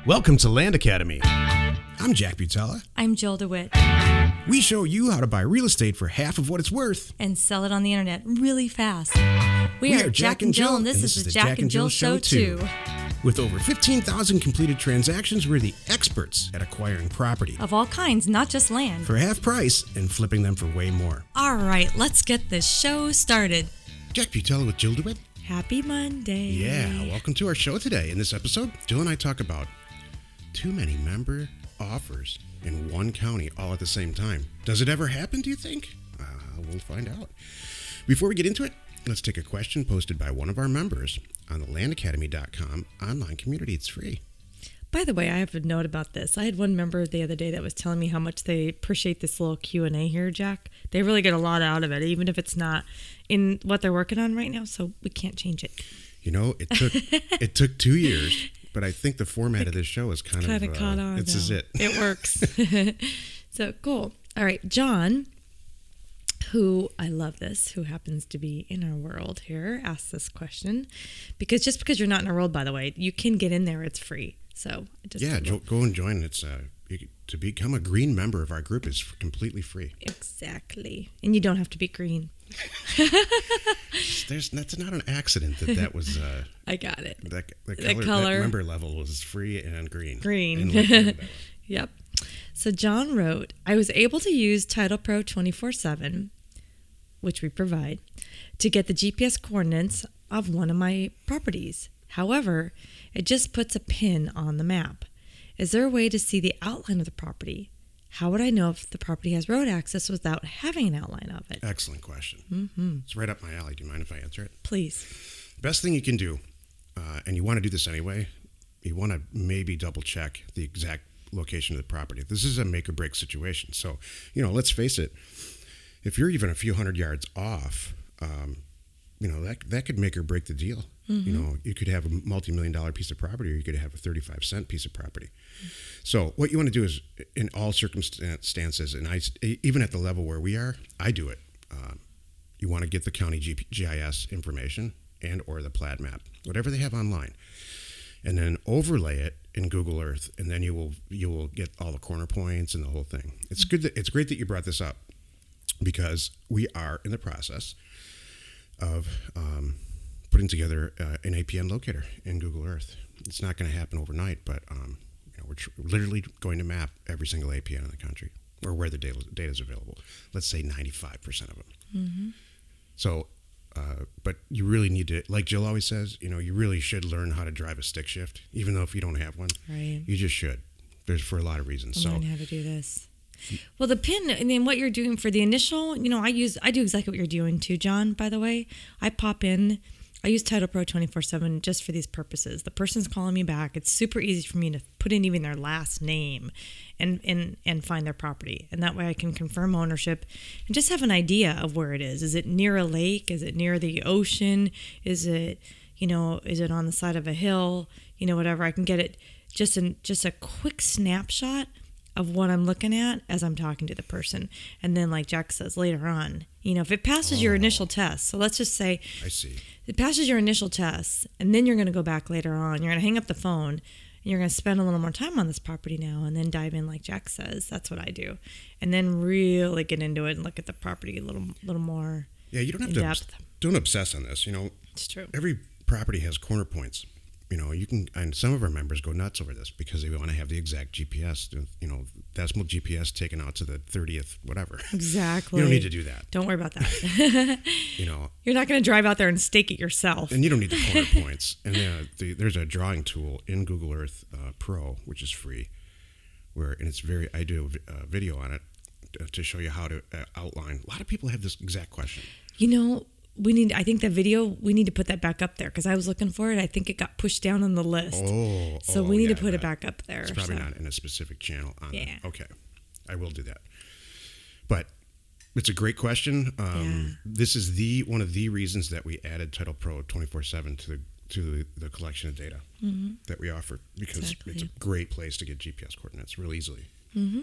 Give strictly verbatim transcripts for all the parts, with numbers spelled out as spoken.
Welcome to Land Academy. I'm Jack Butella. I'm Jill DeWitt. We show you how to buy real estate for half of what it's worth. And sell it on the internet really fast. We, We are Jack and Jill, and this, is the Jack and Jill Show too. With over fifteen thousand completed transactions, we're the experts at acquiring property Of all kinds, not just land. for half price and flipping them for way more. All right, let's get this show started. Jack Butella with Jill DeWitt. Happy Monday. Yeah, welcome to our show today. In this episode, Jill and I talk about too many member offers in one county all at the same time. Does it ever happen, do you think? Uh, we'll find out. Before we get into it, let's take a question posted by one of our members on the land academy dot com online community. It's free. By the way, I have a note about this. I had one member the other day that was telling me how much they appreciate this little Q and A here, Jack. They really get a lot out of it, even if it's not in what they're working on right now, so we can't change it. You know, it took it took two years, but I think the format of this show is kind, Kind of, of uh, caught on. This now. is it. It works. So cool. All right, John, who I love this, who happens to be in our world here, asked this question because just because you're not in our world, by the way, you can get in there. It's free. So just Yeah, jo- go and join. It's uh, you, to become a green member of our group is completely free. Exactly, and you don't have to be green. There's that's not an accident that that was. Uh, I got it. that the The color, color. That member level was free and green. Green. And like that one. Yep. So John wrote, I was able to use Title Pro twenty-four seven, which we provide, to get the G P S coordinates of one of my properties. However, it just puts a pin on the map. Is there a way to see the outline of the property? How would I know if the property has road access without having an outline of it? Excellent question. Mm-hmm. It's right up my alley. Do you mind if I answer it? Please. Best thing you can do, uh, and you want to do this anyway, you want to maybe double check the exact location of the property. This is a make or break situation. So, you know, let's face it, if you're even a few hundred yards off, um, you know, that that could make or break the deal. Mm-hmm. You know, you could have a multi-million dollar piece of property or you could have a thirty-five cent piece of property. Mm-hmm. So what you want to do is, in all circumstances, and I, even at the level where we are, I do it. Um, you want to get the county G P, G I S information and or the plat map, whatever they have online, and then overlay it in Google Earth, and then you will you will get all the corner points and the whole thing. It's good. That, it's great that you brought this up because we are in the process of um, putting together uh, an A P N locator in Google Earth. It's not going to happen overnight, but um, you know, we're tr- literally going to map every single A P N in the country or where the data, data is available. Let's say ninety-five percent of them. Mm-hmm. So, uh, but you really need to, like Jill always says, you know, you really should learn how to drive a stick shift, even though if you don't have one, Right. you just should. There's for a lot of reasons. I'll so learn how to do this. Well, the pin, and then what you're doing for the initial, you know, I use, I do exactly what you're doing too, John, by the way. I pop in, I use Title Pro twenty-four seven just for these purposes. The person's calling me back. It's super easy for me to put in even their last name and, and, and find their property. And that way I can confirm ownership and just have an idea of where it is. Is it near a lake? Is it near the ocean? Is it, you know, is it on the side of a hill? You know, whatever. I can get it just in just a quick snapshot of what I'm looking at as I'm talking to the person. And then like Jack says later on, you know, if it passes oh. your initial test, so let's just say I see. It passes your initial test, and then you're going to go back later on. You're going to hang up the phone, and you're going to spend a little more time on this property now, and then dive in like Jack says. That's what I do. And then really get into it and look at the property a little little more Yeah, you don't have in to, depth. don't obsess on this. You know, It's true. Every property has corner points. You know, you can, and some of our members go nuts over this because they want to have the exact G P S, you know, decimal G P S taken out to the thirtieth, whatever. Exactly. You don't need to do that. Don't worry about that. You know, you're not going to drive out there and stake it yourself. And you don't need the corner points. And uh, the, there's a drawing tool in Google Earth uh, Pro, which is free, where, and it's very, I do a uh, video on it to show you how to uh, outline. A lot of people have this exact question. You know, we need, I think the video, we need to put that back up there because I was looking for it. I think it got pushed down on the list. Oh, So oh, we need yeah, to put that, it back up there. It's probably so. not in a specific channel. On Yeah. The, okay. I will do that. But it's a great question. Um, yeah. This is the one of the reasons that we added Title Pro twenty-four seven to the to the collection of data mm-hmm. that we offer because exactly. It's a great place to get G P S coordinates real easily. Mm-hmm.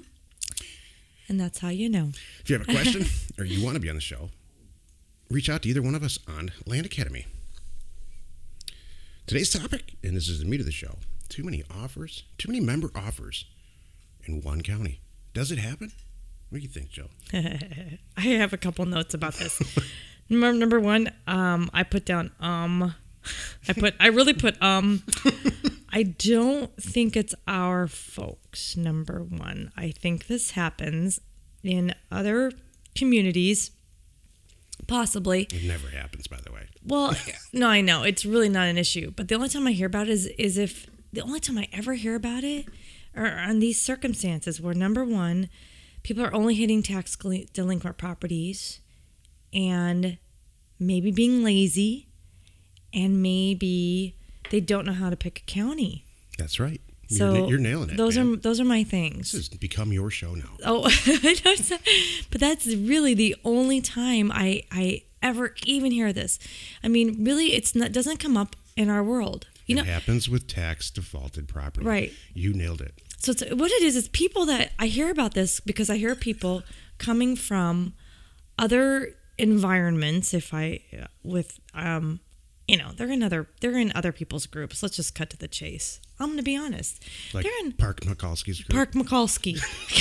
And that's how you know. If you have a question or you want to be on the show, reach out to either one of us on Land Academy. Today's topic, and this is the meat of the show, too many offers, too many member offers in one county. Does it happen? What do you think, Joe? I have a couple notes about this. number, number one, um, I put down um. I put. I really put um. I don't think it's our folks. Number one, I think this happens in other communities. Possibly. It never happens, by the way. Well, no, I know it's really not an issue. But the only time I hear about it is is if the only time I ever hear about it are on these circumstances where number one, people are only hitting tax delinquent properties, and maybe being lazy, and maybe they don't know how to pick a county. That's right. So you're, you're nailing it. Those man. are those are my things. This has become your show now. Oh, but that's really the only time I I ever even hear this. I mean, really, it's not doesn't come up in our world. You it know, happens with tax defaulted property. Right. You nailed it. So it's, what it is is people that I hear about this because I hear people coming from other environments. If I with um. You know, they're in other they're in other people's groups. Let's just cut to the chase. I'm going to be honest. Like they're in Park Mikulski's group. Park Mikulski.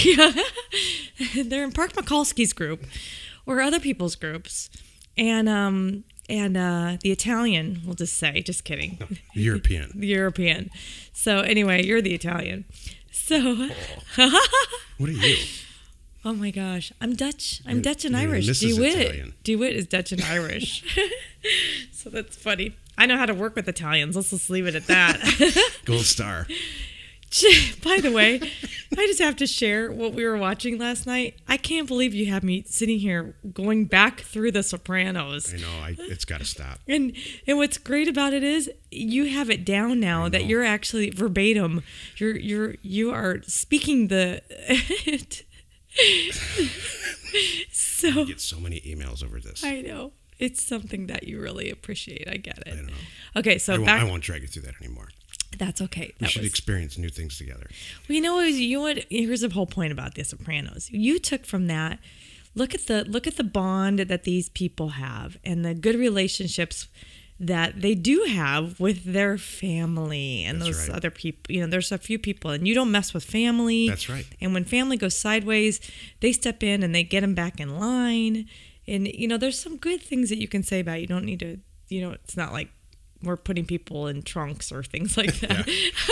Yeah. They're in Park Mikulski's group or other people's groups. And um and uh, the Italian, we'll just say, just kidding. No, European. The European. So anyway, you're the Italian. So oh. What are you? Oh my gosh, I'm Dutch. I'm you're, Dutch and you're Irish. Missus DeWitt. Italian. DeWitt is Dutch and Irish. So that's funny. I know how to work with Italians. Let's just leave it at that. Gold star. By the way, I just have to share what we were watching last night. I can't believe you have me sitting here going back through The Sopranos. I know. I, it's got to stop. And and what's great about it is you have it down now that you're actually verbatim. You're you're you are speaking the. So I get so many emails over this. I know. It's something that you really appreciate. I get it. I know. Okay, so I won't, back. I won't drag you through that anymore. That's okay. We That should was, experience new things together. Well, you know, you know what? Here's the whole point about The Sopranos. You took from that. Look at the look at the bond that these people have, and the good relationships that they do have with their family and That's those right. other people. You know, there's a few people, and you don't mess with family. That's right. And when family goes sideways, they step in and they get them back in line. And you know, there's some good things that you can say about it. You don't need to. You know, it's not like we're putting people in trunks or things like that.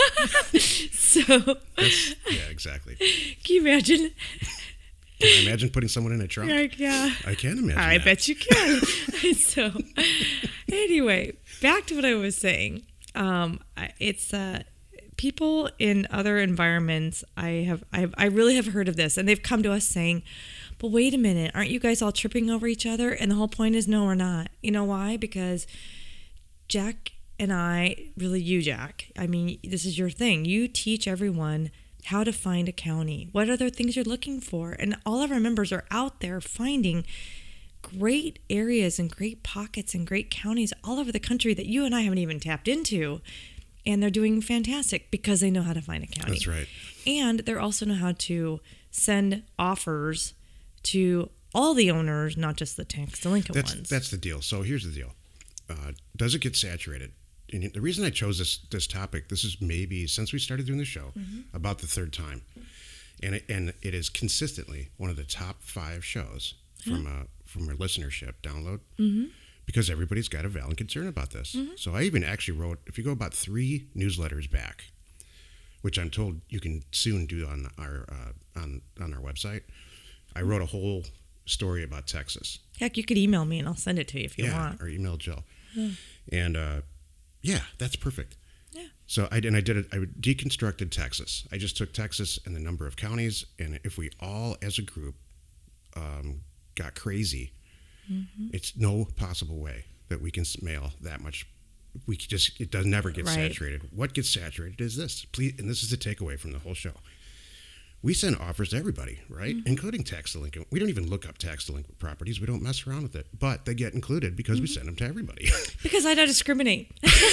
So, That's, yeah, exactly. Can you imagine? Can I imagine putting someone in a trunk? Like, yeah. I can imagine I that. bet you can. So, anyway, back to what I was saying. Um, I- it's uh, people in other environments. I have, I have, I really have heard of this, and they've come to us saying, "But wait a minute, aren't you guys all tripping over each other?" And the whole point is, no, we're not. You know why? Because Jack and I, really you, Jack. I mean, this is your thing. You teach everyone how to find a county. What other things you're looking for? And all of our members are out there finding great areas and great pockets and great counties all over the country that you and I haven't even tapped into. And they're doing fantastic because they know how to find a county. That's right. And they also know how to send offers to all the owners, not just the tax delinquent That's, ones. that's the deal. So here's the deal. Uh, does it get saturated? And the reason I chose this this topic, this is maybe since we started doing the show, mm-hmm. about the third time. And it, and it is consistently one of the top five shows from uh, from our listenership download mm-hmm. because everybody's got a valid concern about this. Mm-hmm. So I even actually wrote, if you go about three newsletters back, which I'm told you can soon do on our uh, on on our website, I wrote a whole story about Texas. Heck, you could email me and I'll send it to you if you yeah, want. or email Jill. Yeah. And uh, yeah, that's perfect. Yeah. So I and I did it. I deconstructed Texas. I just took Texas and the number of counties, and if we all, as a group, um, got crazy, mm-hmm. it's no possible way that we can mail that much. We could just it does never get right. saturated. What gets saturated is this. Please, and this is the takeaway from the whole show. We send offers to everybody, right? Mm-hmm. Including tax delinquent. We don't even look up tax delinquent properties. We don't mess around with it. But they get included because mm-hmm. we send them to everybody. Because I don't discriminate.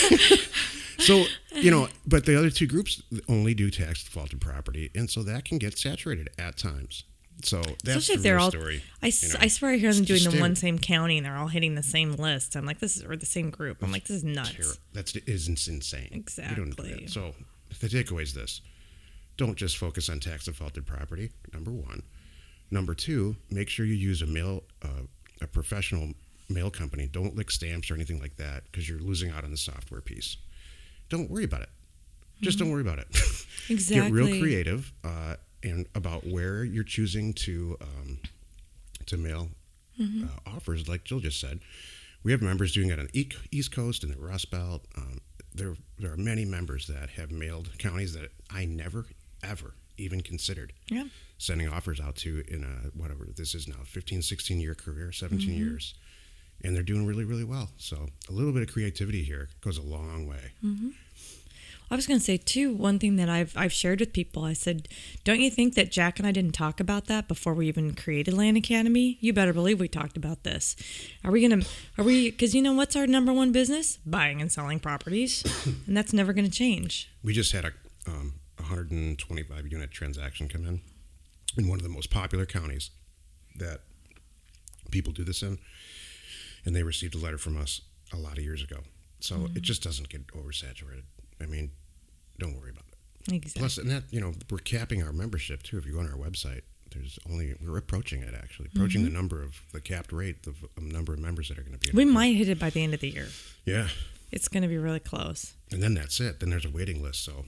So, you know, but the other two groups only do tax defaulted property. And so that can get saturated at times. So that's Especially if the they're real all, story. I, you know? I swear I hear them doing Just the one stay- same county and they're all hitting the same list. I'm like, this is, or the same group. I'm like, this is nuts. That's is insane. Exactly. We don't do that. So the takeaway is this. Don't just focus on tax defaulted property, number one. Number two, make sure you use a mail, uh, a professional mail company. Don't lick stamps or anything like that because you're losing out on the software piece. Don't worry about it. Just mm-hmm. don't worry about it. Exactly. Get real creative uh, and about where you're choosing to um, to mail mm-hmm. uh, offers, like Jill just said. We have members doing it on the East Coast and the Rust Belt. Um, there, there are many members that have mailed counties that I never, ever even considered yeah. sending offers out to in a, whatever this is now, fifteen, sixteen year career, seventeen mm-hmm. years. And they're doing really, really well. So a little bit of creativity here goes a long way. Mm-hmm. I was going to say, too, one thing that I've I've shared with people, I said, don't you think that Jack and I didn't talk about that before we even created Land Academy? You better believe we talked about this. Are we going to, are we, because you know what's our number one business? Buying and selling properties. And that's never going to change. We just had a um, one hundred twenty-five unit transaction come in in one of the most popular counties that people do this in. And they received a letter from us a lot of years ago. So mm-hmm. it just doesn't get oversaturated. I mean, don't worry about it. Exactly. Plus, and that, you know, we're capping our membership, too. If you go on our website, there's only, we're approaching it, actually. Approaching mm-hmm. the number of, the capped rate, the number of members that are going to be in We it. might hit it by the end of the year. Yeah. It's going to be really close. And then that's it. Then there's a waiting list. So,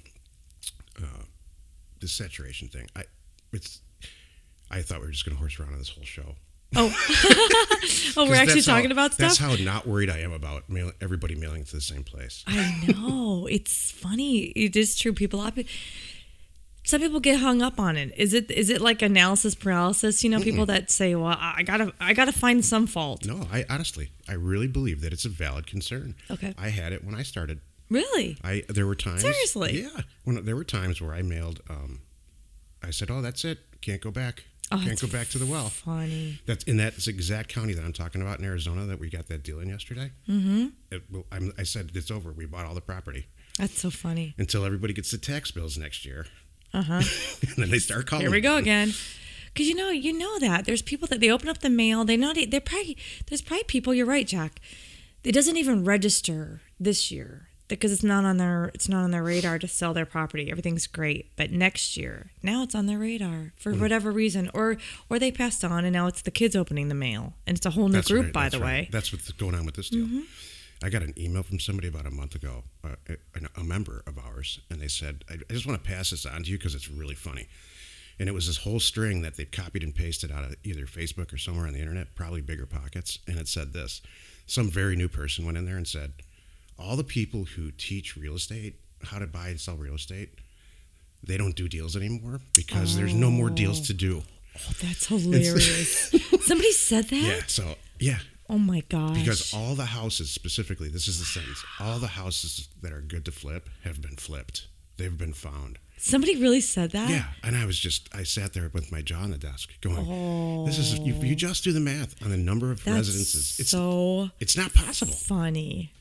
uh, the saturation thing, I, it's, I thought we were just going to horse around on this whole show. Oh, oh, we're actually talking how, about stuff? That's how not worried I am about mail, everybody mailing to the same place. I know. It's funny. It is true. People, some people get hung up on it. Is it is it like analysis paralysis? You know, Mm-mm. people that say, well, I gotta, I gotta find some fault. No, I honestly, I really believe that it's a valid concern. Okay. I had it when I started. Really? I There were times. Seriously? Yeah. When there were times where I mailed, um, I said, oh, that's it. Can't go back. Oh, Can't go back to the well. Funny. That's in that exact county that I'm talking about in Arizona that we got that deal in yesterday. Mm-hmm. It, well, I'm, I said it's over. We bought all the property. That's so funny. Until everybody gets the tax bills next year. Uh huh. And then they start calling. Here we go again. Because you know, you know that there's people that they open up the mail. They not. They're probably there's probably people. You're right, Jack. It doesn't even register this year because it's not on their it's not on their radar to sell their property. Everything's great, but next year, now it's on their radar for mm. whatever reason, or or they passed on and now it's the kids opening the mail, and it's a whole new that's group. Right, by that's the right. way, that's what's going on with this deal. Mm-hmm. I got an email from somebody about a month ago, uh, a, a member of ours, and they said, "I, I just want to pass this on to you because it's really funny." And it was this whole string that they'd copied and pasted out of either Facebook or somewhere on the internet, probably Bigger Pockets, and it said this: some very new person went in there and said, all the people who teach real estate, how to buy and sell real estate, they don't do deals anymore because oh. there's no more deals to do. Oh, that's hilarious. Somebody said that? Yeah, so, yeah. Oh, my gosh. Because all the houses, specifically, this is the sentence, all the houses that are good to flip have been flipped. They've been found. Somebody really said that? Yeah, and I was just, I sat there with my jaw on the desk going, oh. this is, you, you just do the math on the number of that's residences. It's so It's not possible. Funny.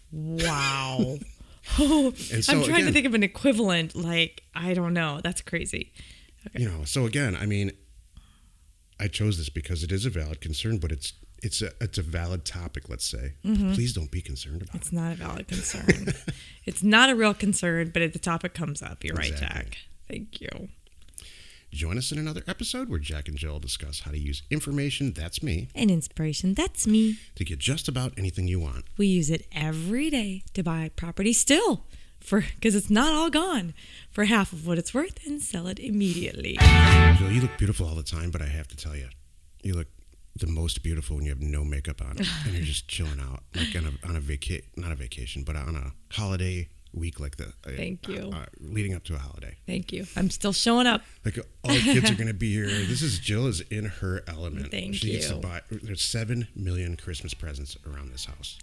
Wow. Oh, and so, I'm trying again, to think of an equivalent. Like, I don't know. That's crazy. Okay. You know, so again, I mean, I chose this because it is a valid concern, but it's it's a it's a valid topic, let's say. Mm-hmm. Please don't be concerned about it's it. It's not a valid concern. It's not a real concern, but the topic comes up. You're exactly. right, Jack. Thank you. Join us in another episode where Jack and Jill discuss how to use information, that's me, and inspiration, that's me, to get just about anything you want. We use it every day to buy property still, for because it's not all gone, for half of what it's worth and sell it immediately. Jill, you look beautiful all the time, but I have to tell you, you look the most beautiful when you have no makeup on and you're just chilling out, like on a on a vaca- not a vacation, but on a holiday week like the uh, Thank you. Uh, leading up to a holiday. Thank you. I'm still showing up. Like all the kids are going to be here. This is Jill is in her element. Thank she you. Gets to buy, there's seven million Christmas presents around this house.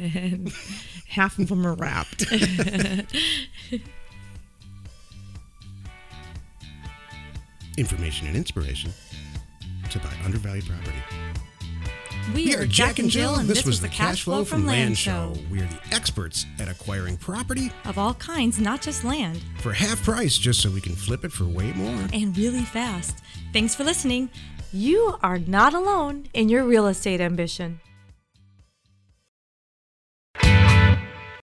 Half of them are wrapped. Information and inspiration to buy undervalued property. We are Jack and Jill, and this was the Cash Flow from Land Show. We are the experts at acquiring property of all kinds, not just land, for half price, just so we can flip it for way more. And really fast. Thanks for listening. You are not alone in your real estate ambition.